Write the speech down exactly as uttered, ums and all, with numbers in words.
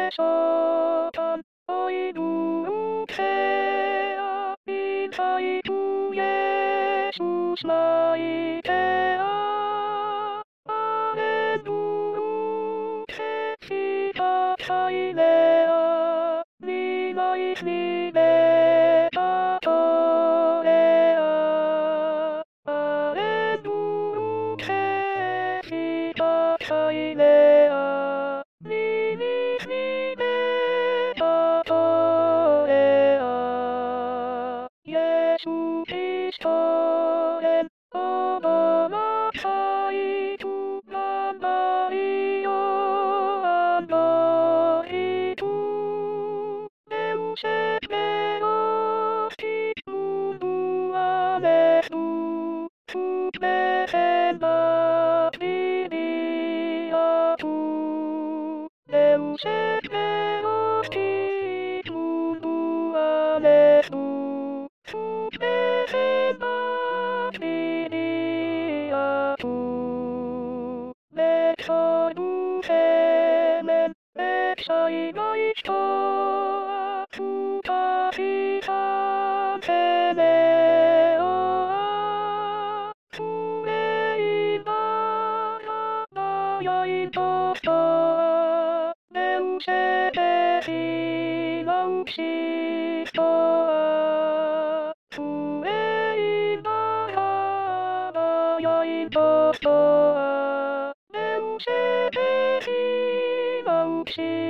Satan, oi du Herr, in sei du Jesus Maitea. Alleluia, Sita Cailea, Nilais Libertatorea. Alleluia, Sita Cailea, Nilis Libertatorea. Jesu Christoren, Obomatai tu Lambario Andoritu, Deus et Deus tis mundu amestu, sub defendat vivia tu. Deus et Deus tis mundu amestu, sub defendat vivia tu. Exodus semen, exaigaist toa, tuta fitam semeoa. Sue invara, daia in tostoa, Deus et Effina uxistoa. Sue invara, daia in tostoa, Deus et Effina uxistoa.